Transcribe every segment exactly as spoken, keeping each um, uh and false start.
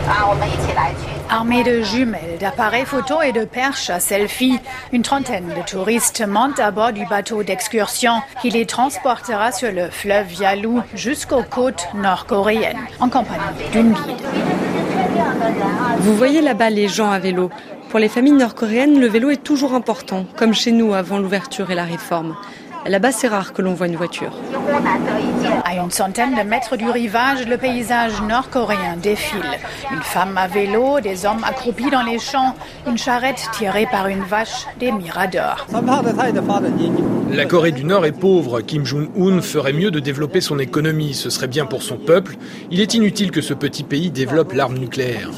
Armés de jumelles, d'appareils photo et de perches à selfie, une trentaine de touristes montent à bord du bateau d'excursion qui les transportera sur le fleuve Yalu jusqu'aux côtes nord-coréennes, en compagnie d'une guide. Vous voyez là-bas les gens à vélo. Pour les familles nord-coréennes, le vélo est toujours important, comme chez nous avant l'ouverture et la réforme. Là-bas, c'est rare que l'on voit une voiture. À une centaine de mètres du rivage, le paysage nord-coréen défile. Une femme à vélo, des hommes accroupis dans les champs, une charrette tirée par une vache, des miradors. La Corée du Nord est pauvre. Kim Jong-un ferait mieux de développer son économie. Ce serait bien pour son peuple. Il est inutile que ce petit pays développe l'arme nucléaire.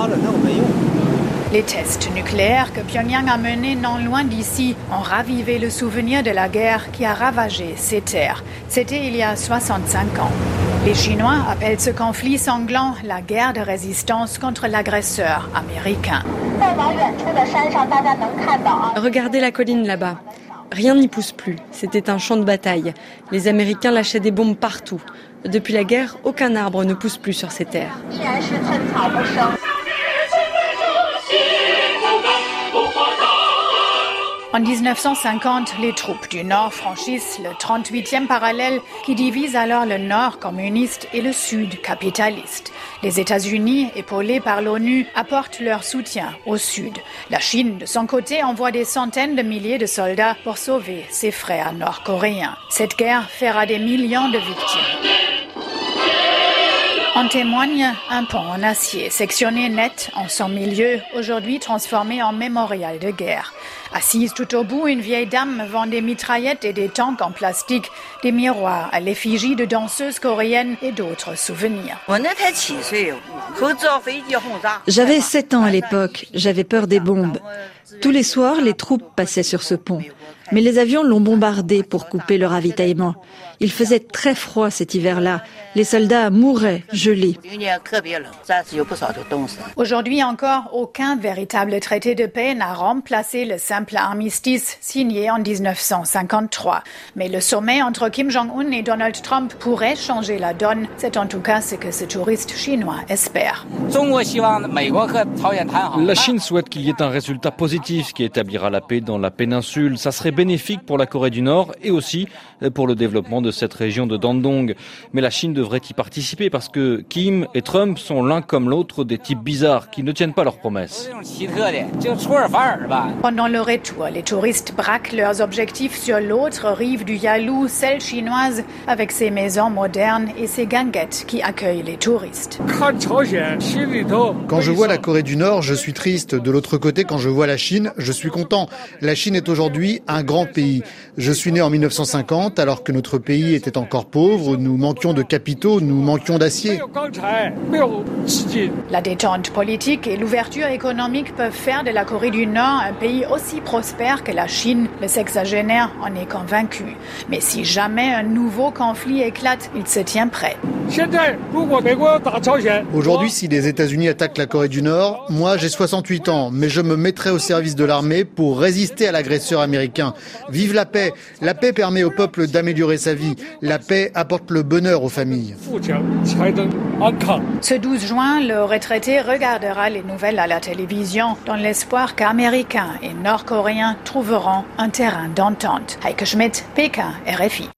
Les tests nucléaires que Pyongyang a menés non loin d'ici ont ravivé le souvenir de la guerre qui a ravagé ces terres. C'était il y a soixante-cinq ans. Les Chinois appellent ce conflit sanglant la guerre de résistance contre l'agresseur américain. Regardez la colline là-bas. Rien n'y pousse plus. C'était un champ de bataille. Les Américains lâchaient des bombes partout. Depuis la guerre, aucun arbre ne pousse plus sur ces terres. En dix-neuf cent cinquante, les troupes du Nord franchissent le trente-huitième parallèle qui divise alors le Nord communiste et le Sud capitaliste. Les États-Unis, épaulés par l'ONU, apportent leur soutien au Sud. La Chine, de son côté, envoie des centaines de milliers de soldats pour sauver ses frères nord-coréens. Cette guerre fera des millions de victimes. En témoigne un pont en acier, sectionné net en son milieu, aujourd'hui transformé en mémorial de guerre. Assise tout au bout, une vieille dame vend des mitraillettes et des tanks en plastique, des miroirs à l'effigie de danseuses coréennes et d'autres souvenirs. J'avais sept ans à l'époque, j'avais peur des bombes. Tous les soirs, les troupes passaient sur ce pont. Mais les avions l'ont bombardé pour couper le ravitaillement. Il faisait très froid cet hiver-là. Les soldats mouraient, gelés. Aujourd'hui encore, aucun véritable traité de paix n'a remplacé le simple armistice signé en dix-neuf cent cinquante-trois. Mais le sommet entre Kim Jong-un et Donald Trump pourrait changer la donne. C'est en tout cas ce que ce touriste chinois espère. La Chine souhaite qu'il y ait un résultat positif qui établira la paix dans la péninsule. Ça serait bénéfique pour la Corée du Nord et aussi pour le développement de cette région de Dandong. Mais la Chine devrait y participer parce que Kim et Trump sont l'un comme l'autre des types bizarres qui ne tiennent pas leurs promesses. Pendant le retour, les touristes braquent leurs objectifs sur l'autre rive du Yalu, celle chinoise, avec ses maisons modernes et ses guinguettes qui accueillent les touristes. Quand je vois la Corée du Nord, je suis triste. De l'autre côté, quand je vois la Chine, je suis content. La Chine est aujourd'hui un grand pays. Je suis né en mille neuf cent cinquante, alors que notre pays était encore pauvre, nous manquions de capitaux, nous manquions d'acier. La détente politique et l'ouverture économique peuvent faire de la Corée du Nord un pays aussi prospère que la Chine. Le sexagénaire en est convaincu. Mais si jamais un nouveau conflit éclate, il se tient prêt. Aujourd'hui, si les États-Unis attaquent la Corée du Nord, moi j'ai soixante-huit ans, mais je me mettrai au service de l'armée pour résister à l'agresseur américain. Vive la paix! La paix permet au peuple d'améliorer sa vie. La paix apporte le bonheur aux familles. Ce douze juin, le retraité regardera les nouvelles à la télévision dans l'espoir qu'Américains et Nord-Coréens trouveront un terrain d'entente. Heike Schmidt, Pékin, R F I.